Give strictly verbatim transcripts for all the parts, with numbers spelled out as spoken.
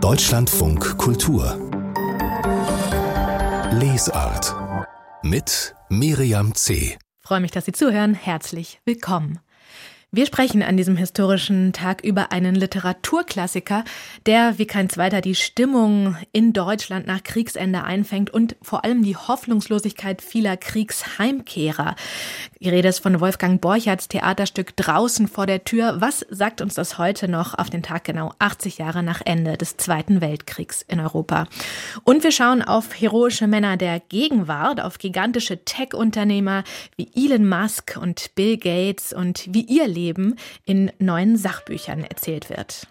Deutschlandfunk Kultur Lesart mit Miriam C. Freue mich, dass Sie zuhören. Herzlich willkommen. Wir sprechen an diesem historischen Tag über einen Literaturklassiker, der wie kein zweiter die Stimmung in Deutschland nach Kriegsende einfängt und vor allem die Hoffnungslosigkeit vieler Kriegsheimkehrer. Die Rede ist von Wolfgang Borcherts Theaterstück Draußen vor der Tür. Was sagt uns das heute noch auf den Tag genau achtzig Jahre nach Ende des Zweiten Weltkriegs in Europa? Und wir schauen auf heroische Männer der Gegenwart, auf gigantische Tech-Unternehmer wie Elon Musk und Bill Gates und wie ihr Leben in neuen Sachbüchern erzählt wird.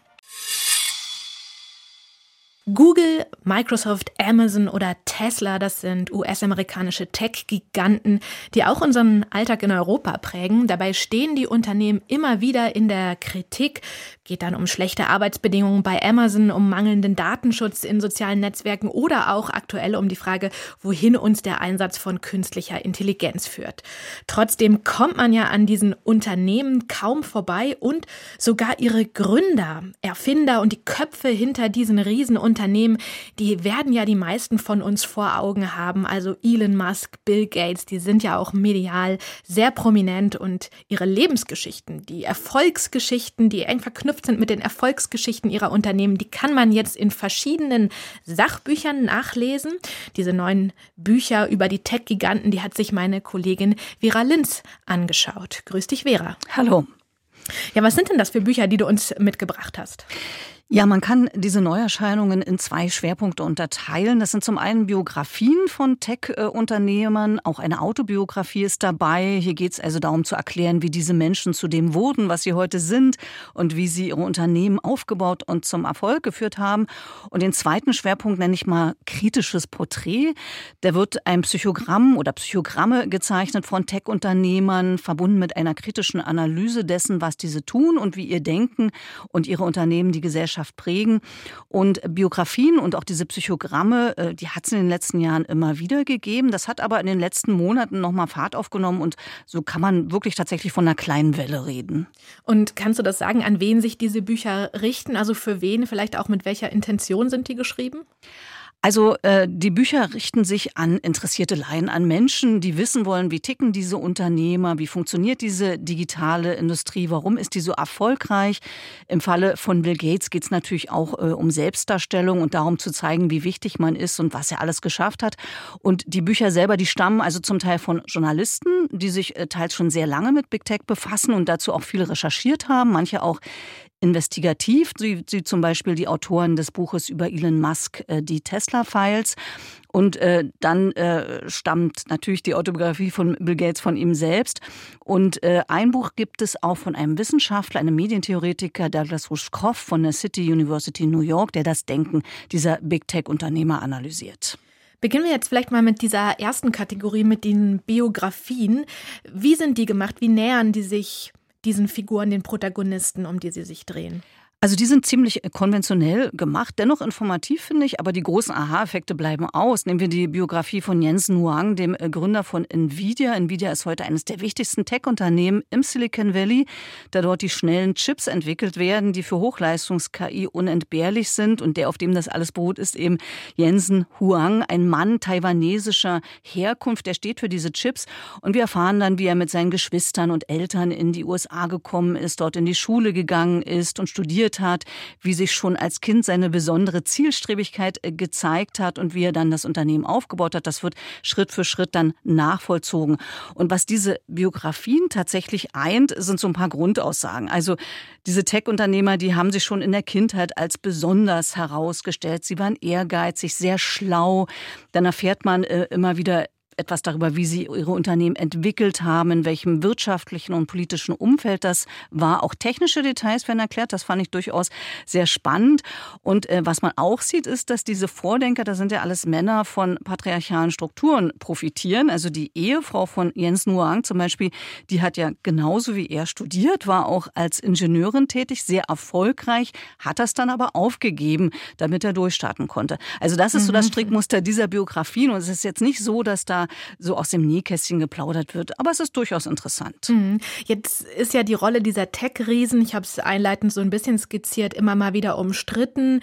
Google, Microsoft, Amazon oder Tesla, das sind U S-amerikanische Tech-Giganten, die auch unseren Alltag in Europa prägen. Dabei stehen die Unternehmen immer wieder in der Kritik. Geht dann um schlechte Arbeitsbedingungen bei Amazon, um mangelnden Datenschutz in sozialen Netzwerken oder auch aktuell um die Frage, wohin uns der Einsatz von künstlicher Intelligenz führt. Trotzdem kommt man ja an diesen Unternehmen kaum vorbei und sogar ihre Gründer, Erfinder und die Köpfe hinter diesen Riesenunternehmen Unternehmen, die werden ja die meisten von uns vor Augen haben. Also Elon Musk, Bill Gates, die sind ja auch medial sehr prominent und ihre Lebensgeschichten, die Erfolgsgeschichten, die eng verknüpft sind mit den Erfolgsgeschichten ihrer Unternehmen, die kann man jetzt in verschiedenen Sachbüchern nachlesen. Diese neuen Bücher über die Tech-Giganten, die hat sich meine Kollegin Vera Linz angeschaut. Grüß dich, Vera. Hallo. Ja, was sind denn das für Bücher, die du uns mitgebracht hast? Ja, man kann diese Neuerscheinungen in zwei Schwerpunkte unterteilen. Das sind zum einen Biografien von Tech-Unternehmern, auch eine Autobiografie ist dabei. Hier geht es also darum zu erklären, wie diese Menschen zu dem wurden, was sie heute sind und wie sie ihre Unternehmen aufgebaut und zum Erfolg geführt haben. Und den zweiten Schwerpunkt nenne ich mal kritisches Porträt. Da wird ein Psychogramm oder Psychogramme gezeichnet von Tech-Unternehmern, verbunden mit einer kritischen Analyse dessen, was diese tun und wie ihr Denken und ihre Unternehmen die Gesellschaft prägen. Und Biografien und auch diese Psychogramme, die hat es in den letzten Jahren immer wieder gegeben. Das hat aber in den letzten Monaten nochmal Fahrt aufgenommen und so kann man wirklich tatsächlich von einer kleinen Welle reden. Und kannst du das sagen, an wen sich diese Bücher richten? Also für wen, vielleicht auch mit welcher Intention sind die geschrieben? Also äh, die Bücher richten sich an interessierte Laien, an Menschen, die wissen wollen, wie ticken diese Unternehmer, wie funktioniert diese digitale Industrie, warum ist die so erfolgreich. Im Falle von Bill Gates geht es natürlich auch äh, um Selbstdarstellung und darum zu zeigen, wie wichtig man ist und was er alles geschafft hat. Und die Bücher selber, die stammen also zum Teil von Journalisten, die sich äh, teils schon sehr lange mit Big Tech befassen und dazu auch viel recherchiert haben, manche auch investigativ, wie, wie zum Beispiel die Autoren des Buches über Elon Musk, äh, die Tesla-Files. Und äh, dann äh, stammt natürlich die Autobiografie von Bill Gates von ihm selbst. Und äh, ein Buch gibt es auch von einem Wissenschaftler, einem Medientheoretiker, Douglas Rushkoff von der City University New York, der das Denken dieser Big-Tech-Unternehmer analysiert. Beginnen wir jetzt vielleicht mal mit dieser ersten Kategorie, mit den Biografien. Wie sind die gemacht? Wie nähern die sich diesen Figuren, den Protagonisten, um die sie sich drehen? Also die sind ziemlich konventionell gemacht, dennoch informativ, finde ich, aber die großen Aha-Effekte bleiben aus. Nehmen wir die Biografie von Jensen Huang, dem Gründer von Nvidia. Nvidia ist heute eines der wichtigsten Tech-Unternehmen im Silicon Valley, da dort die schnellen Chips entwickelt werden, die für Hochleistungs-K I unentbehrlich sind. Und der, auf dem das alles beruht, ist eben Jensen Huang, ein Mann taiwanesischer Herkunft, der steht für diese Chips. Und wir erfahren dann, wie er mit seinen Geschwistern und Eltern in die U S A gekommen ist, dort in die Schule gegangen ist und studiert hat, wie sich schon als Kind seine besondere Zielstrebigkeit gezeigt hat und wie er dann das Unternehmen aufgebaut hat. Das wird Schritt für Schritt dann nachvollzogen. Und was diese Biografien tatsächlich eint, sind so ein paar Grundaussagen. Also diese Tech-Unternehmer, die haben sich schon in der Kindheit als besonders herausgestellt. Sie waren ehrgeizig, sehr schlau. Dann erfährt man äh, immer wieder etwas darüber, wie sie ihre Unternehmen entwickelt haben, in welchem wirtschaftlichen und politischen Umfeld das war. Auch technische Details werden erklärt, das fand ich durchaus sehr spannend. Und äh, was man auch sieht, ist, dass diese Vordenker, das sind ja alles Männer, von patriarchalen Strukturen profitieren. Also die Ehefrau von Jensen Huang zum Beispiel, die hat ja genauso wie er studiert, war auch als Ingenieurin tätig, sehr erfolgreich, hat das dann aber aufgegeben, damit er durchstarten konnte. Also das ist so das Strickmuster dieser Biografien. Und es ist jetzt nicht so, dass da so aus dem Nähkästchen geplaudert wird. Aber es ist durchaus interessant. Jetzt ist ja die Rolle dieser Tech-Riesen, ich habe es einleitend so ein bisschen skizziert, immer mal wieder umstritten.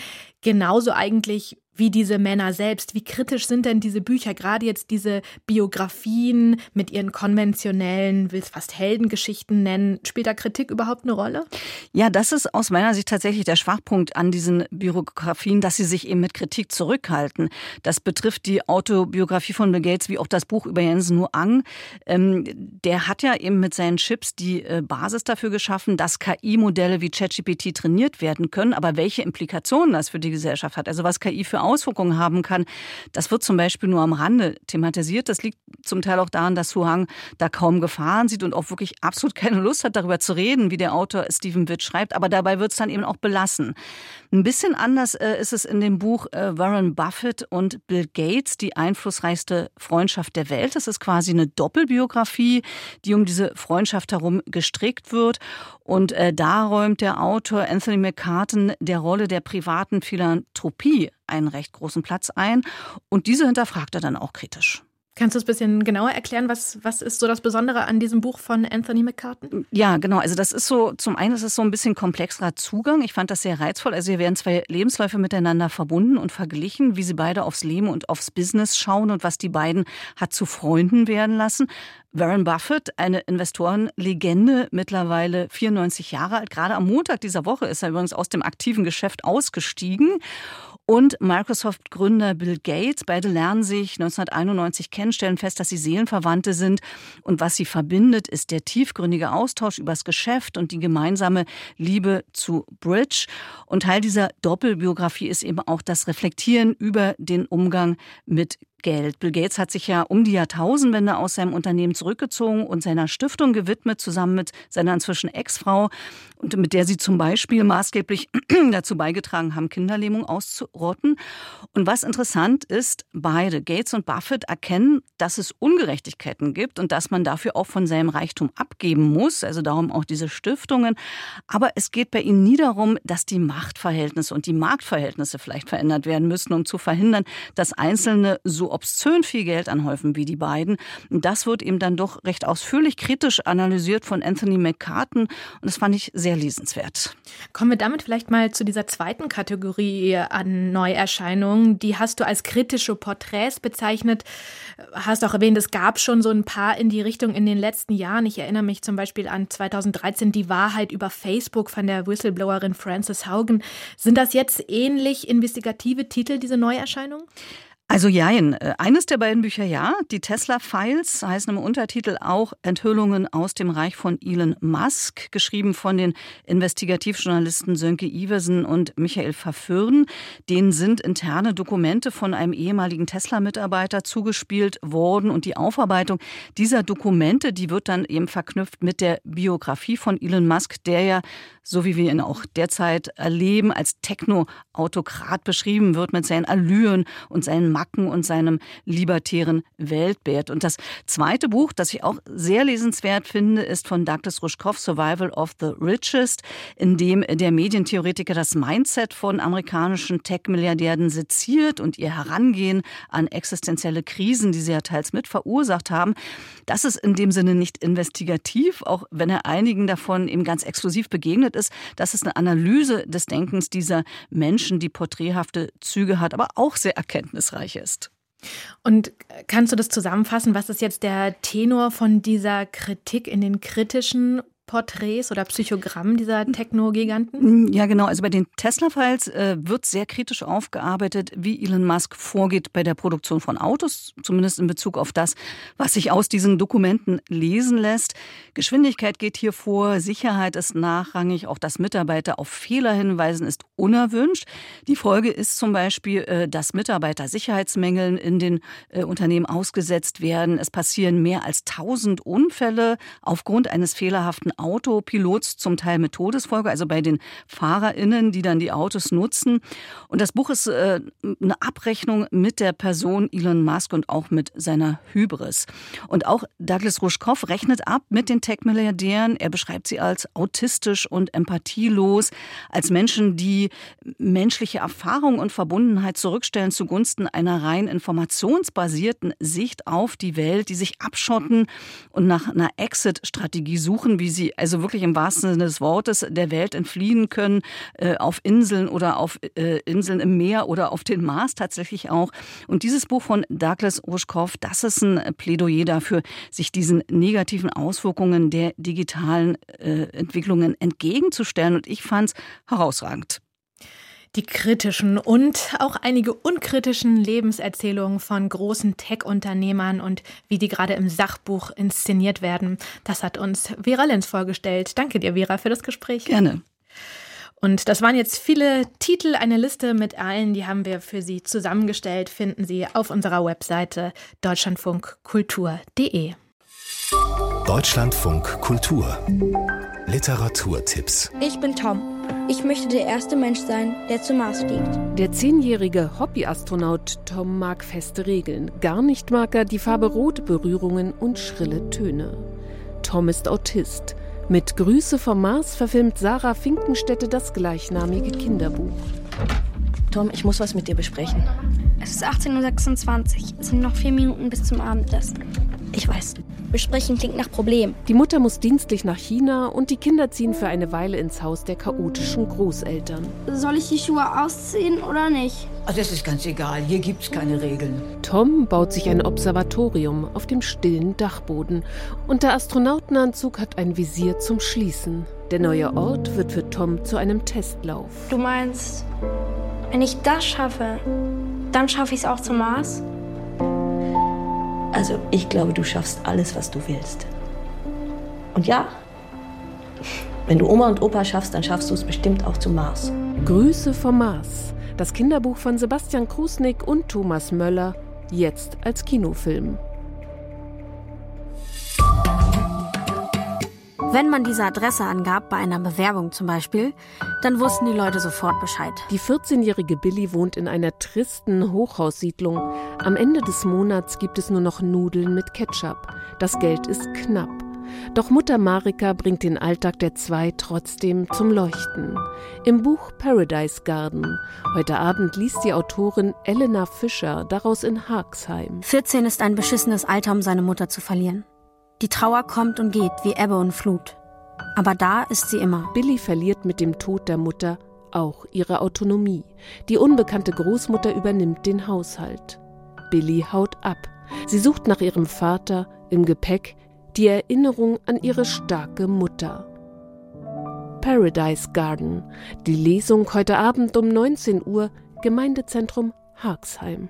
genauso eigentlich wie diese Männer selbst. Wie kritisch sind denn diese Bücher, gerade jetzt diese Biografien mit ihren konventionellen, will es fast Heldengeschichten nennen? Spielt da Kritik überhaupt eine Rolle? Ja, das ist aus meiner Sicht tatsächlich der Schwachpunkt an diesen Biografien, dass sie sich eben mit Kritik zurückhalten. Das betrifft die Autobiografie von Bill Gates wie auch das Buch über Jensen Huang. Ähm, der hat ja eben mit seinen Chips die äh, Basis dafür geschaffen, dass K I-Modelle wie ChatGPT trainiert werden können. Aber welche Implikationen das für die Gesellschaft hat, also was K I für Auswirkungen haben kann, das wird zum Beispiel nur am Rande thematisiert. Das liegt zum Teil auch daran, dass Huang da kaum Gefahren sieht und auch wirklich absolut keine Lust hat, darüber zu reden, wie der Autor Stephen Witt schreibt. Aber dabei wird es dann eben auch belassen. Ein bisschen anders äh, ist es in dem Buch äh, Warren Buffett und Bill Gates, die einflussreichste Freundschaft der Welt. Das ist quasi eine Doppelbiografie, die um diese Freundschaft herum gestrickt wird. Und äh, da räumt der Autor Anthony McCarten der Rolle der privaten Philanthropie einen recht großen Platz ein. Und diese hinterfragt er dann auch kritisch. Kannst du es ein bisschen genauer erklären? Was, was ist so das Besondere an diesem Buch von Anthony McCarten? Ja, genau. Also das ist so, zum einen ist es so ein bisschen komplexerer Zugang. Ich fand das sehr reizvoll. Also hier werden zwei Lebensläufe miteinander verbunden und verglichen, wie sie beide aufs Leben und aufs Business schauen und was die beiden hat zu Freunden werden lassen. Warren Buffett, eine Investorenlegende, mittlerweile vierundneunzig Jahre alt. Gerade am Montag dieser Woche ist er übrigens aus dem aktiven Geschäft ausgestiegen. Und Microsoft-Gründer Bill Gates, beide lernen sich neunzehnhunderteinundneunzig kennen, stellen fest, dass sie Seelenverwandte sind. Und was sie verbindet, ist der tiefgründige Austausch übers Geschäft und die gemeinsame Liebe zu Bridge. Und Teil dieser Doppelbiografie ist eben auch das Reflektieren über den Umgang mit Geld. Bill Gates hat sich ja um die Jahrtausendwende aus seinem Unternehmen zurückgezogen und seiner Stiftung gewidmet, zusammen mit seiner inzwischen Ex-Frau, und mit der sie zum Beispiel maßgeblich dazu beigetragen haben, Kinderlähmung auszurotten. Und was interessant ist, beide, Gates und Buffett, erkennen, dass es Ungerechtigkeiten gibt und dass man dafür auch von seinem Reichtum abgeben muss, also darum auch diese Stiftungen. Aber es geht bei ihnen nie darum, dass die Machtverhältnisse und die Marktverhältnisse vielleicht verändert werden müssen, um zu verhindern, dass Einzelne so obszön viel Geld anhäufen wie die beiden. Und das wird eben dann doch recht ausführlich kritisch analysiert von Anthony McCarten. Und das fand ich sehr lesenswert. Kommen wir damit vielleicht mal zu dieser zweiten Kategorie an Neuerscheinungen. Die hast du als kritische Porträts bezeichnet. Hast auch erwähnt, es gab schon so ein paar in die Richtung in den letzten Jahren. Ich erinnere mich zum Beispiel an zweitausenddreizehn, die Wahrheit über Facebook von der Whistleblowerin Frances Haugen. Sind das jetzt ähnlich investigative Titel, diese Neuerscheinungen? Also jein. Eines der beiden Bücher ja, die Tesla-Files heißen im Untertitel auch Enthüllungen aus dem Reich von Elon Musk, geschrieben von den Investigativjournalisten Sönke Iversen und Michael Verfürden. Denen sind interne Dokumente von einem ehemaligen Tesla-Mitarbeiter zugespielt worden und die Aufarbeitung dieser Dokumente, die wird dann eben verknüpft mit der Biografie von Elon Musk, der ja, so wie wir ihn auch derzeit erleben, als Techno-Autokrat beschrieben wird mit seinen Allüren und seinen Macken und seinem libertären Weltbild. Und das zweite Buch, das ich auch sehr lesenswert finde, ist von Douglas Rushkoff, Survival of the Richest, in dem der Medientheoretiker das Mindset von amerikanischen Tech-Milliardären seziert und ihr Herangehen an existenzielle Krisen, die sie ja teils mit verursacht haben. Das ist in dem Sinne nicht investigativ, auch wenn er einigen davon eben ganz exklusiv begegnet ist. Das ist eine Analyse des Denkens dieser Menschen, die porträthafte Züge hat, aber auch sehr erkenntnisreich ist. Und kannst du das zusammenfassen? Was ist jetzt der Tenor von dieser Kritik in den kritischen Porträts oder Psychogrammen dieser Techno-Giganten? Ja, genau. Also bei den Tesla-Files äh, wird sehr kritisch aufgearbeitet, wie Elon Musk vorgeht bei der Produktion von Autos, zumindest in Bezug auf das, was sich aus diesen Dokumenten lesen lässt. Geschwindigkeit geht hier vor, Sicherheit ist nachrangig, auch dass Mitarbeiter auf Fehler hinweisen, ist unerwünscht. Die Folge ist zum Beispiel, äh, dass Mitarbeiter Sicherheitsmängeln in den äh, Unternehmen ausgesetzt werden. Es passieren mehr als tausend Unfälle aufgrund eines fehlerhaften Autopilots, zum Teil mit Todesfolge, also bei den FahrerInnen, die dann die Autos nutzen. Und das Buch ist äh, eine Abrechnung mit der Person Elon Musk und auch mit seiner Hybris. Und auch Douglas Rushkoff rechnet ab mit den Tech-Milliardären. Er beschreibt sie als autistisch und empathielos, als Menschen, die menschliche Erfahrung und Verbundenheit zurückstellen zugunsten einer rein informationsbasierten Sicht auf die Welt, die sich abschotten und nach einer Exit-Strategie suchen, wie sie die also wirklich im wahrsten Sinne des Wortes der Welt entfliehen können, äh, auf Inseln oder auf äh, Inseln im Meer oder auf den Mars tatsächlich auch. Und dieses Buch von Douglas Rushkoff, das ist ein Plädoyer dafür, sich diesen negativen Auswirkungen der digitalen äh, Entwicklungen entgegenzustellen. Und ich fand es herausragend. Die kritischen und auch einige unkritischen Lebenserzählungen von großen Tech-Unternehmern und wie die gerade im Sachbuch inszeniert werden, das hat uns Vera Lenz vorgestellt. Danke dir, Vera, für das Gespräch. Gerne. Und das waren jetzt viele Titel, eine Liste mit allen, die haben wir für Sie zusammengestellt, finden Sie auf unserer Webseite deutschlandfunk kultur punkt de. Deutschlandfunk Kultur. Literaturtipps. Ich bin Tom. Ich möchte der erste Mensch sein, der zum Mars fliegt. Der zehnjährige Hobbyastronaut Tom mag feste Regeln. Gar nicht mag er die Farbe Rot, Berührungen und schrille Töne. Tom ist Autist. Mit Grüße vom Mars verfilmt Sarah Finkenstätte das gleichnamige Kinderbuch. Tom, ich muss was mit dir besprechen. Es ist achtzehn Uhr sechsundzwanzig. Es sind noch vier Minuten bis zum Abendessen. Ich weiß. Besprechen klingt nach Problem. Die Mutter muss dienstlich nach China und die Kinder ziehen für eine Weile ins Haus der chaotischen Großeltern. Soll ich die Schuhe ausziehen oder nicht? Also das ist ganz egal, hier gibt's keine Regeln. Tom baut sich ein Observatorium auf dem stillen Dachboden und der Astronautenanzug hat ein Visier zum Schließen. Der neue Ort wird für Tom zu einem Testlauf. Du meinst, wenn ich das schaffe, dann schaffe ich es auch zum Mars? Also ich glaube, du schaffst alles, was du willst. Und ja, wenn du Oma und Opa schaffst, dann schaffst du es bestimmt auch zum Mars. Grüße vom Mars. Das Kinderbuch von Sebastian Krusnick und Thomas Möller, jetzt als Kinofilm. Wenn man diese Adresse angab, bei einer Bewerbung zum Beispiel, dann wussten die Leute sofort Bescheid. Die vierzehnjährige Billy wohnt in einer tristen Hochhaussiedlung. Am Ende des Monats gibt es nur noch Nudeln mit Ketchup. Das Geld ist knapp. Doch Mutter Marika bringt den Alltag der zwei trotzdem zum Leuchten. Im Buch Paradise Garden. Heute Abend liest die Autorin Elena Fischer daraus in Haagsheim. vierzehn ist ein beschissenes Alter, um seine Mutter zu verlieren. Die Trauer kommt und geht wie Ebbe und Flut. Aber da ist sie immer. Billy verliert mit dem Tod der Mutter auch ihre Autonomie. Die unbekannte Großmutter übernimmt den Haushalt. Billy haut ab. Sie sucht nach ihrem Vater, im Gepäck die Erinnerung an ihre starke Mutter. Paradise Garden. Die Lesung heute Abend um neunzehn Uhr, Gemeindezentrum Haagsheim.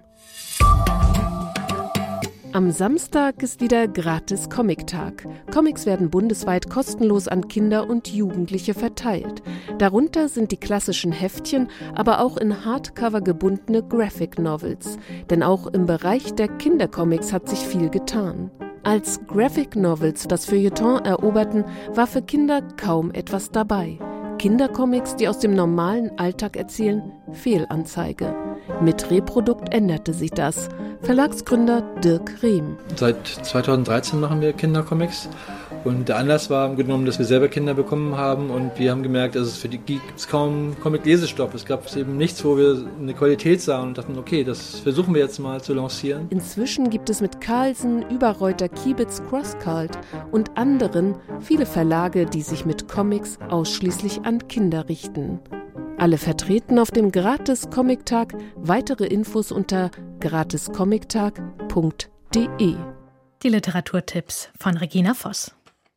Am Samstag ist wieder gratis Comic-Tag. Comics werden bundesweit kostenlos an Kinder und Jugendliche verteilt. Darunter sind die klassischen Heftchen, aber auch in Hardcover gebundene Graphic Novels. Denn auch im Bereich der Kindercomics hat sich viel getan. Als Graphic Novels das Feuilleton eroberten, war für Kinder kaum etwas dabei. Kindercomics, die aus dem normalen Alltag erzählen, Fehlanzeige. Mit Reprodukt änderte sich das. Verlagsgründer Dirk Rehm. Seit zweitausenddreizehn machen wir Kindercomics und der Anlass war im Grunde genommen, dass wir selber Kinder bekommen haben und wir haben gemerkt, dass es für die gibt kaum Comic-Lesestoff. Es gab eben nichts, wo wir eine Qualität sahen und dachten, okay, das versuchen wir jetzt mal zu lancieren. Inzwischen gibt es mit Carlsen, Überreuter, Kiebitz, Crosscult und anderen viele Verlage, die sich mit Comics ausschließlich an Kinder richten. Alle vertreten auf dem Gratis-Comic-Tag. Weitere Infos unter gratis comic tag punkt de. Die Literaturtipps von Regina Voss.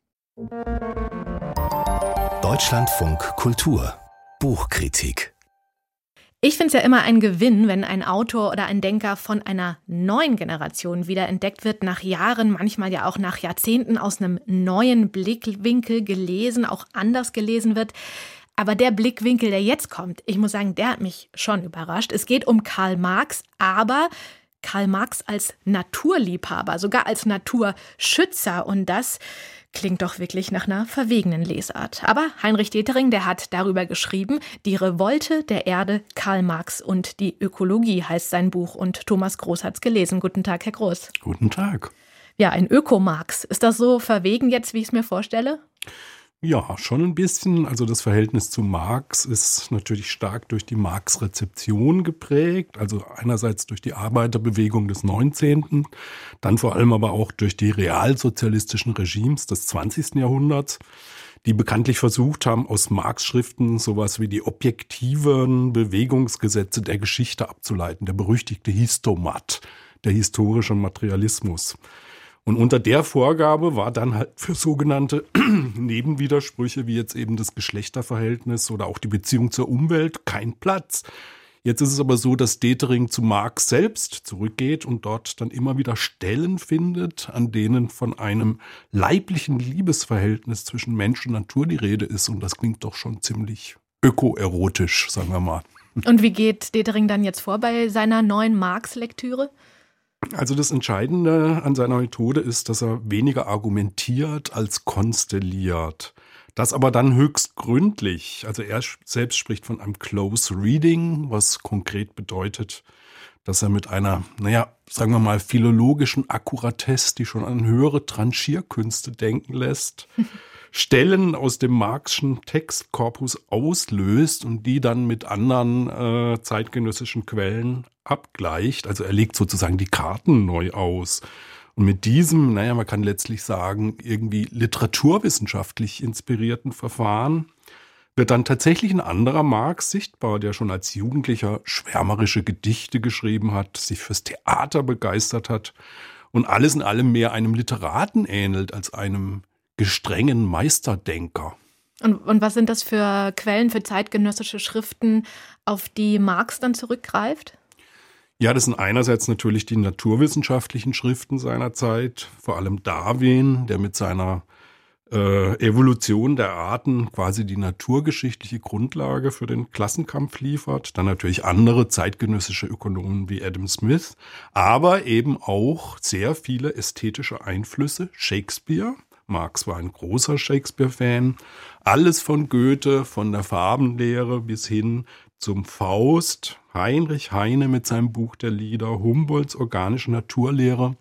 Deutschlandfunk Kultur. Buchkritik. Ich finde es ja immer ein Gewinn, wenn ein Autor oder ein Denker von einer neuen Generation wiederentdeckt wird, nach Jahren, manchmal ja auch nach Jahrzehnten aus einem neuen Blickwinkel gelesen, auch anders gelesen wird. Aber der Blickwinkel, der jetzt kommt, ich muss sagen, der hat mich schon überrascht. Es geht um Karl Marx, aber Karl Marx als Naturliebhaber, sogar als Naturschützer. Und das klingt doch wirklich nach einer verwegenen Lesart. Aber Heinrich Detering, der hat darüber geschrieben, Die Revolte der Erde, Karl Marx und die Ökologie heißt sein Buch. Und Thomas Groß hat's gelesen. Guten Tag, Herr Groß. Guten Tag. Ja, ein Öko-Marx. Ist das so verwegen jetzt, wie ich es mir vorstelle? Ja, schon ein bisschen. Also das Verhältnis zu Marx ist natürlich stark durch die Marx-Rezeption geprägt. Also einerseits durch die Arbeiterbewegung des neunzehnten, dann vor allem aber auch durch die realsozialistischen Regimes des zwanzigsten Jahrhunderts, die bekanntlich versucht haben, aus Marx-Schriften sowas wie die objektiven Bewegungsgesetze der Geschichte abzuleiten. Der berüchtigte Histomat, der historische Materialismus. Und unter der Vorgabe war dann halt für sogenannte Nebenwidersprüche, wie jetzt eben das Geschlechterverhältnis oder auch die Beziehung zur Umwelt, kein Platz. Jetzt ist es aber so, dass Detering zu Marx selbst zurückgeht und dort dann immer wieder Stellen findet, an denen von einem leiblichen Liebesverhältnis zwischen Mensch und Natur die Rede ist. Und das klingt doch schon ziemlich ökoerotisch, sagen wir mal. Und wie geht Detering dann jetzt vor bei seiner neuen Marx-Lektüre? Also das Entscheidende an seiner Methode ist, dass er weniger argumentiert als konstelliert. Das aber dann höchst gründlich. Also er selbst spricht von einem Close Reading, was konkret bedeutet, dass er mit einer, naja, sagen wir mal, philologischen Akkuratesse, die schon an höhere Tranchierkünste denken lässt, Stellen aus dem Marxischen Textkorpus auslöst und die dann mit anderen äh, zeitgenössischen Quellen abgleicht. Also er legt sozusagen die Karten neu aus. Und mit diesem, naja, man kann letztlich sagen, irgendwie literaturwissenschaftlich inspirierten Verfahren wird dann tatsächlich ein anderer Marx sichtbar, der schon als Jugendlicher schwärmerische Gedichte geschrieben hat, sich fürs Theater begeistert hat und alles in allem mehr einem Literaten ähnelt als einem gestrengen Meisterdenker. Und, und was sind das für Quellen, für zeitgenössische Schriften, auf die Marx dann zurückgreift? Ja, das sind einerseits natürlich die naturwissenschaftlichen Schriften seiner Zeit, vor allem Darwin, der mit seiner äh, Evolution der Arten quasi die naturgeschichtliche Grundlage für den Klassenkampf liefert. Dann natürlich andere zeitgenössische Ökonomen wie Adam Smith, aber eben auch sehr viele ästhetische Einflüsse. Shakespeare, Marx war ein großer Shakespeare-Fan, alles von Goethe, von der Farbenlehre bis hin zum Faust, Heinrich Heine mit seinem Buch der Lieder, Humboldts organische Naturlehre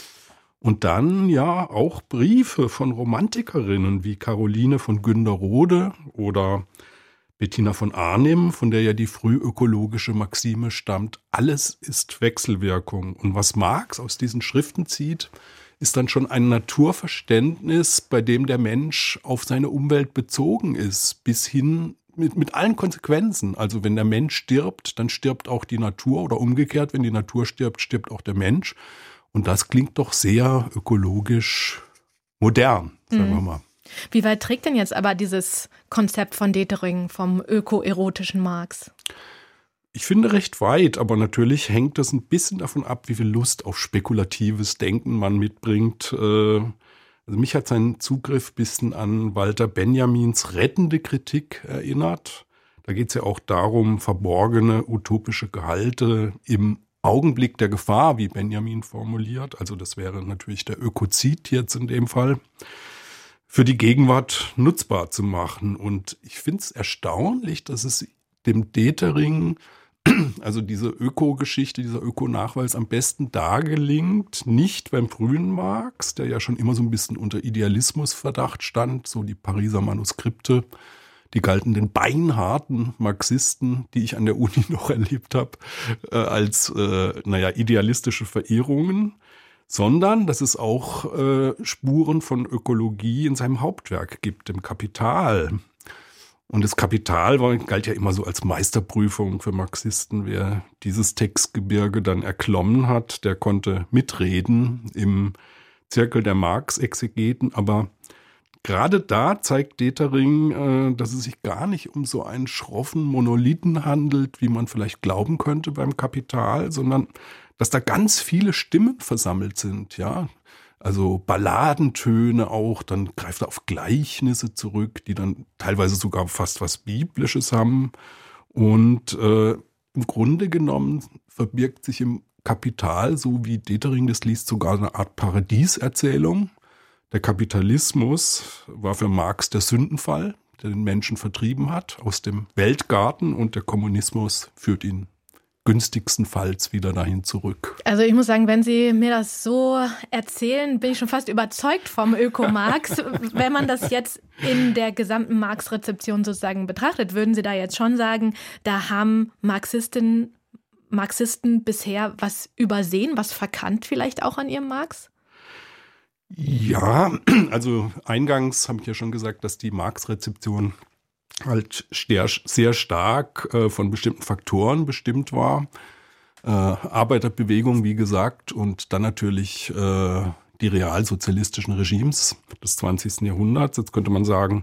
und dann ja auch Briefe von Romantikerinnen wie Caroline von Günderrode oder Bettina von Arnim, von der ja die frühökologische Maxime stammt, alles ist Wechselwirkung. Und was Marx aus diesen Schriften zieht, ist dann schon ein Naturverständnis, bei dem der Mensch auf seine Umwelt bezogen ist, bis hin Mit, mit allen Konsequenzen. Also wenn der Mensch stirbt, dann stirbt auch die Natur oder umgekehrt, wenn die Natur stirbt, stirbt auch der Mensch. Und das klingt doch sehr ökologisch modern, sagen mhm. wir mal. Wie weit trägt denn jetzt aber dieses Konzept von Detering vom ökoerotischen Marx? Ich finde recht weit, aber natürlich hängt das ein bisschen davon ab, wie viel Lust auf spekulatives Denken man mitbringt. Äh, Also mich hat sein Zugriff ein bisschen an Walter Benjamins rettende Kritik erinnert. Da geht es ja auch darum, verborgene utopische Gehalte im Augenblick der Gefahr, wie Benjamin formuliert, also das wäre natürlich der Ökozid jetzt in dem Fall, für die Gegenwart nutzbar zu machen. Und ich finde es erstaunlich, dass es dem Detering, also diese Öko-Geschichte, dieser Öko-Nachweis am besten da gelingt, nicht beim frühen Marx, der ja schon immer so ein bisschen unter Idealismusverdacht stand, so die Pariser Manuskripte, die galten den beinharten Marxisten, die ich an der Uni noch erlebt habe, äh, als, äh, naja, idealistische Verehrungen, sondern dass es auch äh, Spuren von Ökologie in seinem Hauptwerk gibt, dem Kapital. Und das Kapital war, galt ja immer so als Meisterprüfung für Marxisten. Wer dieses Textgebirge dann erklommen hat, der konnte mitreden im Zirkel der Marx-Exegeten. Aber gerade da zeigt Detering, dass es sich gar nicht um so einen schroffen Monolithen handelt, wie man vielleicht glauben könnte beim Kapital, sondern dass da ganz viele Stimmen versammelt sind, ja. Also Balladentöne auch, dann greift er auf Gleichnisse zurück, die dann teilweise sogar fast was Biblisches haben. Und äh, im Grunde genommen verbirgt sich im Kapital, so wie Detering das liest, sogar eine Art Paradieserzählung. Der Kapitalismus war für Marx der Sündenfall, der den Menschen vertrieben hat aus dem Weltgarten, und der Kommunismus führt ihn günstigstenfalls wieder dahin zurück. Also ich muss sagen, wenn Sie mir das so erzählen, bin ich schon fast überzeugt vom Öko-Marx. Wenn man das jetzt in der gesamten Marx-Rezeption sozusagen betrachtet, würden Sie da jetzt schon sagen, da haben Marxistinnen, Marxisten bisher was übersehen, was verkannt vielleicht auch an ihrem Marx? Ja, also eingangs habe ich ja schon gesagt, dass die Marx-Rezeption halt sehr, sehr stark äh, von bestimmten Faktoren bestimmt war. Äh, Arbeiterbewegung, wie gesagt, und dann natürlich äh, die realsozialistischen Regimes des zwanzigsten Jahrhunderts. Jetzt könnte man sagen,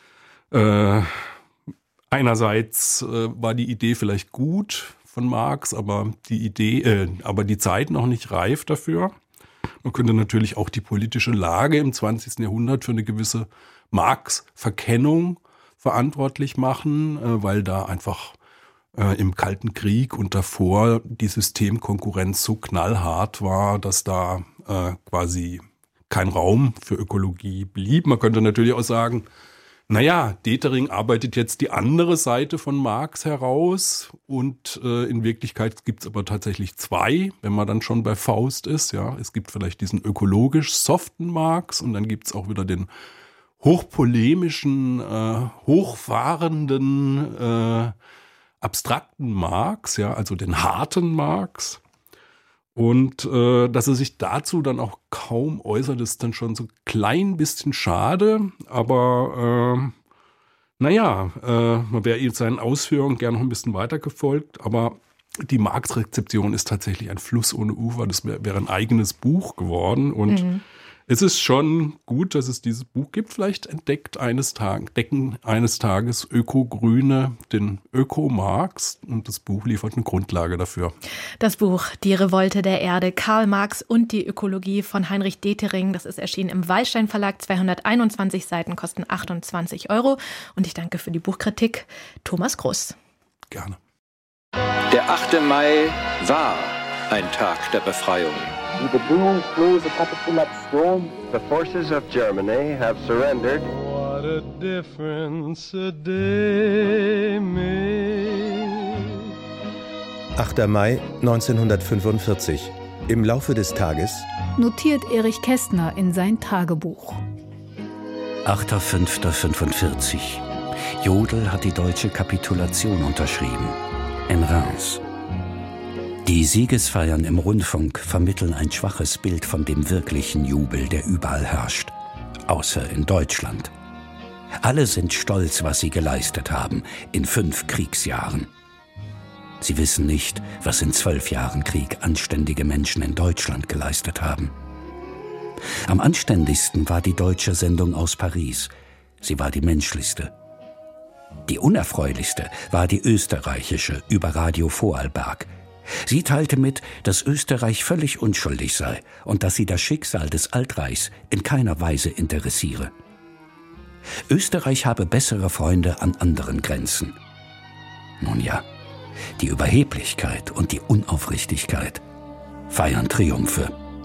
äh, einerseits äh, war die Idee vielleicht gut von Marx, aber die Idee, äh, aber die Zeit noch nicht reif dafür. Man könnte natürlich auch die politische Lage im zwanzigsten Jahrhundert für eine gewisse Marx-Verkennung verantwortlich machen, äh, weil da einfach äh, im Kalten Krieg und davor die Systemkonkurrenz so knallhart war, dass da äh, quasi kein Raum für Ökologie blieb. Man könnte natürlich auch sagen, naja, Detering arbeitet jetzt die andere Seite von Marx heraus und äh, in Wirklichkeit gibt es aber tatsächlich zwei, wenn man dann schon bei Faust ist. Ja, es gibt vielleicht diesen ökologisch soften Marx und dann gibt es auch wieder den hochpolemischen, äh, hochfahrenden, äh, abstrakten Marx, ja, also den harten Marx. Und äh, dass er sich dazu dann auch kaum äußert, ist dann schon so ein klein bisschen schade. Aber äh, naja, äh, man wäre ihm seinen Ausführungen gerne noch ein bisschen weiter gefolgt. Aber die Marx-Rezeption ist tatsächlich ein Fluss ohne Ufer. Das wäre wär ein eigenes Buch geworden. Und mhm. es ist schon gut, dass es dieses Buch gibt. Vielleicht entdeckt eines Tages, decken eines Tages Öko-Grüne den Öko-Marx und das Buch liefert eine Grundlage dafür. Das Buch Die Revolte der Erde, Karl Marx und die Ökologie von Heinrich Detering, das ist erschienen im Wallstein Verlag, zweihunderteinundzwanzig Seiten, kosten achtundzwanzig Euro. Und ich danke für die Buchkritik Thomas Groß. Gerne. Der achte Mai war ein Tag der Befreiung. Die bedingungslose Kapitulation. The forces of Germany have surrendered. What a difference a day made. achter Mai neunzehnhundertfünfundvierzig. Im Laufe des Tages notiert Erich Kästner in sein Tagebuch. achter fünfter fünfundvierzig. Jodl hat die deutsche Kapitulation unterschrieben. In Reims. Die Siegesfeiern im Rundfunk vermitteln ein schwaches Bild von dem wirklichen Jubel, der überall herrscht. Außer in Deutschland. Alle sind stolz, was sie geleistet haben, in fünf Kriegsjahren. Sie wissen nicht, was in zwölf Jahren Krieg anständige Menschen in Deutschland geleistet haben. Am anständigsten war die deutsche Sendung aus Paris. Sie war die menschlichste. Die unerfreulichste war die österreichische über Radio Vorarlberg. Sie teilte mit, dass Österreich völlig unschuldig sei und dass sie das Schicksal des Altreichs in keiner Weise interessiere. Österreich habe bessere Freunde an anderen Grenzen. Nun ja, die Überheblichkeit und die Unaufrichtigkeit feiern Triumphe.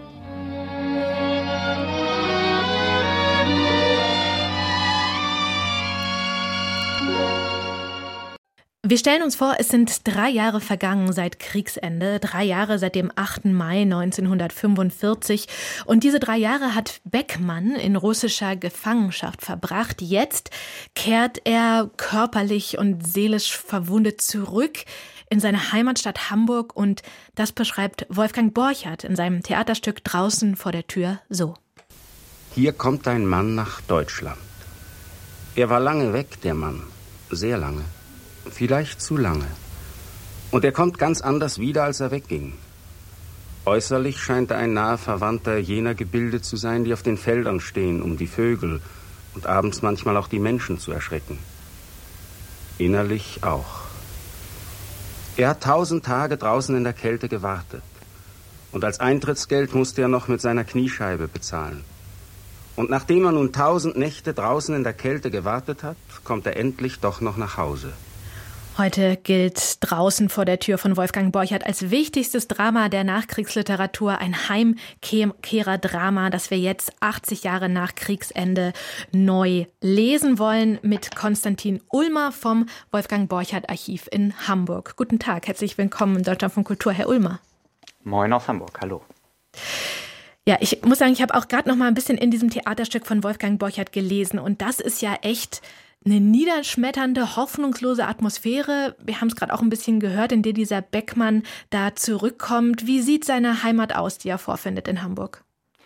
Wir stellen uns vor, es sind drei Jahre vergangen seit Kriegsende, drei Jahre seit dem achten Mai neunzehnhundertfünfundvierzig. Und diese drei Jahre hat Beckmann in russischer Gefangenschaft verbracht. Jetzt kehrt er körperlich und seelisch verwundet zurück in seine Heimatstadt Hamburg. Und das beschreibt Wolfgang Borchardt in seinem Theaterstück Draußen vor der Tür so. Hier kommt ein Mann nach Deutschland. Er war lange weg, der Mann, sehr lange. Vielleicht zu lange. Und er kommt ganz anders wieder, als er wegging. Äußerlich scheint er ein naher Verwandter jener Gebilde zu sein, die auf den Feldern stehen, um die Vögel und abends manchmal auch die Menschen zu erschrecken. Innerlich auch. Er hat tausend Tage draußen in der Kälte gewartet. Und als Eintrittsgeld musste er noch mit seiner Kniescheibe bezahlen. Und nachdem er nun tausend Nächte draußen in der Kälte gewartet hat, kommt er endlich doch noch nach Hause. Heute gilt Draußen vor der Tür von Wolfgang Borchardt als wichtigstes Drama der Nachkriegsliteratur, ein Heimkehrerdrama, das wir jetzt achtzig Jahre nach Kriegsende neu lesen wollen, mit Konstantin Ulmer vom Wolfgang Borchardt Archiv in Hamburg. Guten Tag, herzlich willkommen in Deutschlandfunk Kultur, Herr Ulmer. Moin aus Hamburg, hallo. Ja, ich muss sagen, ich habe auch gerade noch mal ein bisschen in diesem Theaterstück von Wolfgang Borchardt gelesen und das ist ja echt eine niederschmetternde, hoffnungslose Atmosphäre. Wir haben es gerade auch ein bisschen gehört, in der dieser Beckmann da zurückkommt. Wie sieht seine Heimat aus, die er vorfindet in Hamburg?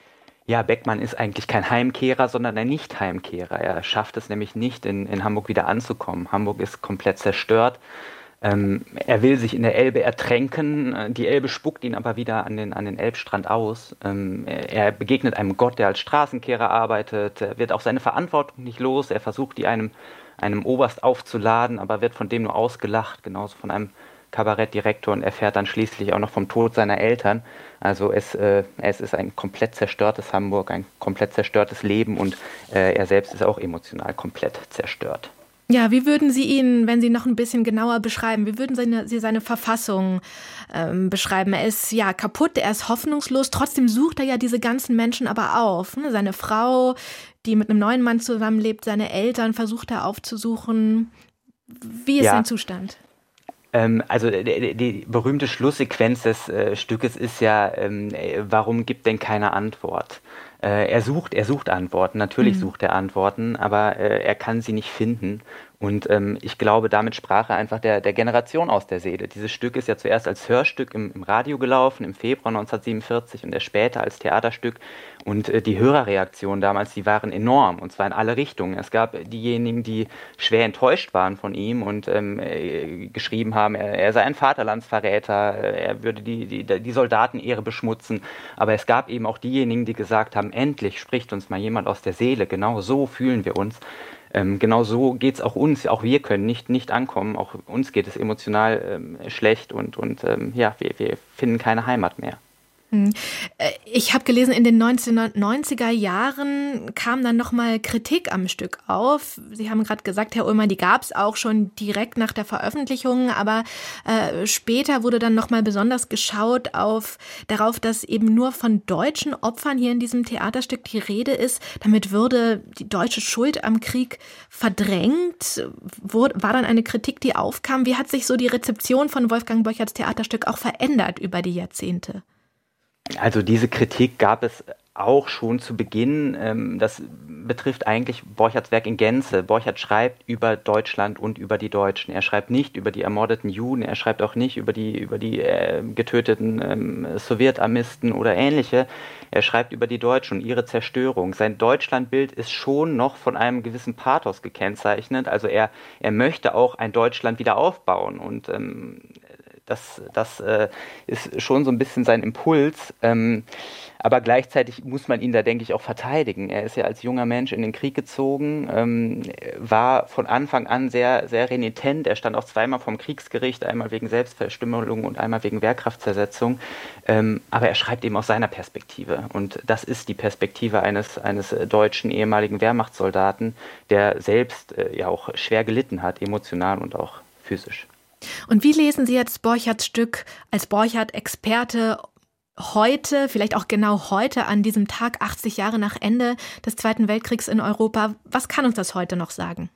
Ja, Beckmann ist eigentlich kein Heimkehrer, sondern ein Nicht-Heimkehrer. Er schafft es nämlich nicht, in, in Hamburg wieder anzukommen. Hamburg ist komplett zerstört. Ähm, er will sich in der Elbe ertränken, die Elbe spuckt ihn aber wieder an den, an den Elbstrand aus. Ähm, er, er begegnet einem Gott, der als Straßenkehrer arbeitet, er wird auch seine Verantwortung nicht los, er versucht, die einem, einem Oberst aufzuladen, aber wird von dem nur ausgelacht, genauso von einem Kabarettdirektor, und erfährt dann schließlich auch noch vom Tod seiner Eltern. Also es, äh, es ist ein komplett zerstörtes Hamburg, ein komplett zerstörtes Leben, und äh, er selbst ist auch emotional komplett zerstört. Ja, wie würden Sie ihn, wenn Sie noch ein bisschen genauer beschreiben, wie würden Sie seine, Sie seine Verfassung ähm, beschreiben? Er ist ja kaputt, er ist hoffnungslos, trotzdem sucht er ja diese ganzen Menschen aber auf. Ne? Seine Frau, die mit einem neuen Mann zusammenlebt, seine Eltern versucht er aufzusuchen. Wie ist ja. sein Zustand? Ähm, also die, die berühmte Schlusssequenz des äh, Stückes ist ja, ähm, warum gibt denn keine Antwort? Äh, er sucht, er sucht Antworten, natürlich mhm. sucht er Antworten, aber äh, er kann sie nicht finden. Und ähm, ich glaube, damit sprach er einfach der, der Generation aus der Seele. Dieses Stück ist ja zuerst als Hörstück im, im Radio gelaufen, im Februar neunzehnhundertsiebenundvierzig, und erst später als Theaterstück. Und äh, die Hörerreaktionen damals, die waren enorm, und zwar in alle Richtungen. Es gab diejenigen, die schwer enttäuscht waren von ihm und ähm, äh, geschrieben haben, er, er sei ein Vaterlandsverräter, er würde die, die, die Soldatenehre beschmutzen. Aber es gab eben auch diejenigen, die gesagt haben, endlich spricht uns mal jemand aus der Seele, genau so fühlen wir uns. Ähm, genau so geht es auch uns, auch wir können nicht, nicht ankommen, auch uns geht es emotional ähm, schlecht, und, und ähm, ja, wir, wir finden keine Heimat mehr. Ich habe gelesen, in den neunzehnhundertneunziger Jahren kam dann nochmal Kritik am Stück auf. Sie haben gerade gesagt, Herr Ullmann, die gab es auch schon direkt nach der Veröffentlichung, aber äh, später wurde dann nochmal besonders geschaut auf darauf, dass eben nur von deutschen Opfern hier in diesem Theaterstück die Rede ist. Damit würde die deutsche Schuld am Krieg verdrängt. War dann eine Kritik, die aufkam. Wie hat sich so die Rezeption von Wolfgang Borcherts Theaterstück auch verändert über die Jahrzehnte? Also diese Kritik gab es auch schon zu Beginn. Das betrifft eigentlich Borcherts Werk in Gänze. Borchert schreibt über Deutschland und über die Deutschen. Er schreibt nicht über die ermordeten Juden, er schreibt auch nicht über die, über die äh, getöteten ähm, Sowjetarmisten oder ähnliche. Er schreibt über die Deutschen und ihre Zerstörung. Sein Deutschlandbild ist schon noch von einem gewissen Pathos gekennzeichnet. Also er, er möchte auch ein Deutschland wieder aufbauen, und ähm, Das, das äh, ist schon so ein bisschen sein Impuls, ähm, aber gleichzeitig muss man ihn da, denke ich, auch verteidigen. Er ist ja als junger Mensch in den Krieg gezogen, ähm, war von Anfang an sehr, sehr renitent. Er stand auch zweimal vorm Kriegsgericht, einmal wegen Selbstverstümmelung und einmal wegen Wehrkraftzersetzung. Ähm, aber er schreibt eben aus seiner Perspektive, und das ist die Perspektive eines, eines deutschen ehemaligen Wehrmachtssoldaten, der selbst äh, ja auch schwer gelitten hat, emotional und auch physisch. Und wie lesen Sie jetzt Borcherts Stück als Borchert-Experte heute, vielleicht auch genau heute, an diesem Tag, achtzig Jahre nach Ende des Zweiten Weltkriegs in Europa? Was kann uns das heute noch sagen?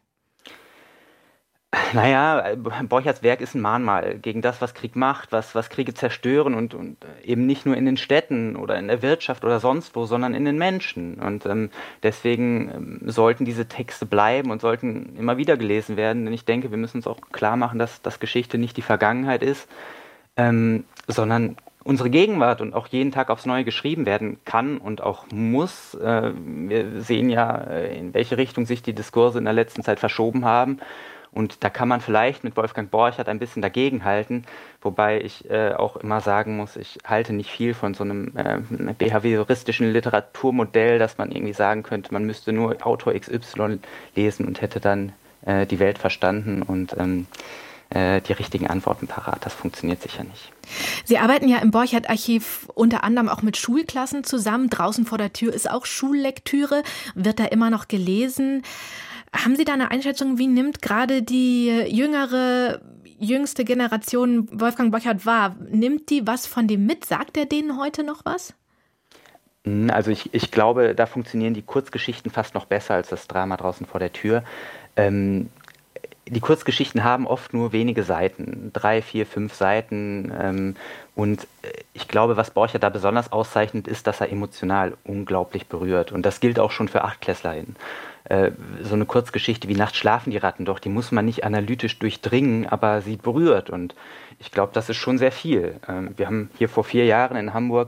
Naja, Borcherts Werk ist ein Mahnmal gegen das, was Krieg macht, was, was Kriege zerstören, und, und eben nicht nur in den Städten oder in der Wirtschaft oder sonst wo, sondern in den Menschen. Und ähm, deswegen ähm, sollten diese Texte bleiben und sollten immer wieder gelesen werden, denn ich denke, wir müssen uns auch klar machen, dass, dass Geschichte nicht die Vergangenheit ist, ähm, sondern unsere Gegenwart und auch jeden Tag aufs Neue geschrieben werden kann und auch muss. Äh, wir sehen ja, in welche Richtung sich die Diskurse in der letzten Zeit verschoben haben. Und da kann man vielleicht mit Wolfgang Borchert ein bisschen dagegenhalten, wobei ich äh, auch immer sagen muss, ich halte nicht viel von so einem äh, behavioristischen Literaturmodell, dass man irgendwie sagen könnte, man müsste nur Autor X Y lesen und hätte dann äh, die Welt verstanden und ähm, äh, die richtigen Antworten parat. Das funktioniert sicher nicht. Sie arbeiten ja im Borchert-Archiv unter anderem auch mit Schulklassen zusammen. Draußen vor der Tür ist auch Schullektüre, wird da immer noch gelesen. Haben Sie da eine Einschätzung, wie nimmt gerade die jüngere, jüngste Generation Wolfgang Borchert wahr? Nimmt die was von dem mit? Sagt er denen heute noch was? Also ich, ich glaube, da funktionieren die Kurzgeschichten fast noch besser als das Drama draußen vor der Tür. Ähm, die Kurzgeschichten haben oft nur wenige Seiten, drei, vier, fünf Seiten. Ähm, und ich glaube, was Borchert da besonders auszeichnet, ist, dass er emotional unglaublich berührt. Und das gilt auch schon für AchtklässlerInnen. So eine Kurzgeschichte wie Nachts schlafen die Ratten doch, die muss man nicht analytisch durchdringen, aber sie berührt, und ich glaube, das ist schon sehr viel. Wir haben hier vor vier Jahren in Hamburg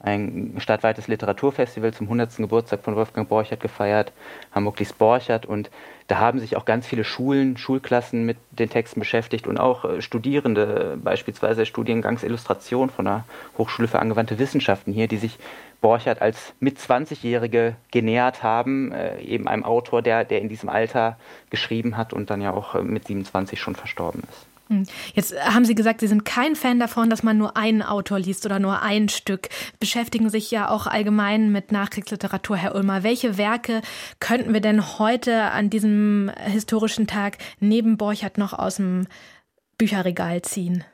ein stadtweites Literaturfestival zum hundertsten Geburtstag von Wolfgang Borchert gefeiert, Hamburg liest Borchert, und da haben sich auch ganz viele Schulen, Schulklassen mit den Texten beschäftigt und auch äh, Studierende, beispielsweise der Studiengangs Illustration von der Hochschule für angewandte Wissenschaften hier, die sich Borchert als mit zwanzigjährige genähert haben, äh, eben einem Autor, der, der in diesem Alter geschrieben hat und dann ja auch äh, mit siebenundzwanzig schon verstorben ist. Jetzt haben Sie gesagt, Sie sind kein Fan davon, dass man nur einen Autor liest oder nur ein Stück. Beschäftigen sich ja auch allgemein mit Nachkriegsliteratur, Herr Ulmer. Welche Werke könnten wir denn heute an diesem historischen Tag neben Borchert noch aus dem Bücherregal ziehen?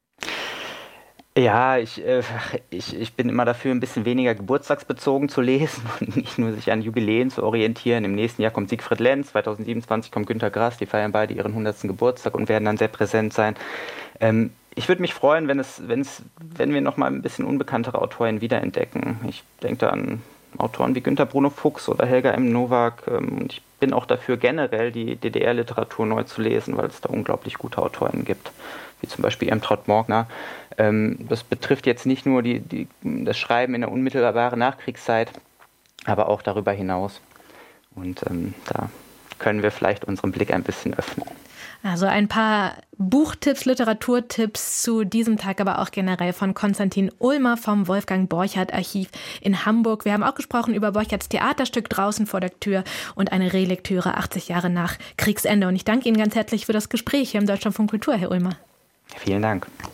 Ja, ich, äh, ich, ich bin immer dafür, ein bisschen weniger geburtstagsbezogen zu lesen und nicht nur sich an Jubiläen zu orientieren. Im nächsten Jahr kommt Siegfried Lenz, zweitausendsiebenundzwanzig kommt Günter Grass, die feiern beide ihren hundertsten Geburtstag und werden dann sehr präsent sein. Ähm, ich würde mich freuen, wenn, es, wenn, es, wenn wir noch mal ein bisschen unbekanntere Autoren wiederentdecken. Ich denke da an Autoren wie Günter Bruno Fuchs oder Helga M. Nowak. Ähm, und ich bin auch dafür, generell die D D R-Literatur neu zu lesen, weil es da unglaublich gute Autoren gibt, wie zum Beispiel Irmtraut Morgner. Ähm, das betrifft jetzt nicht nur die, die, das Schreiben in der unmittelbaren Nachkriegszeit, aber auch darüber hinaus. Und ähm, da können wir vielleicht unseren Blick ein bisschen öffnen. Also ein paar Buchtipps, Literaturtipps zu diesem Tag, aber auch generell von Konstantin Ulmer vom Wolfgang Borchert Archiv in Hamburg. Wir haben auch gesprochen über Borcherts Theaterstück Draußen vor der Tür und eine Relektüre achtzig Jahre nach Kriegsende. Und ich danke Ihnen ganz herzlich für das Gespräch hier im Deutschlandfunk Kultur, Herr Ulmer. Vielen Dank.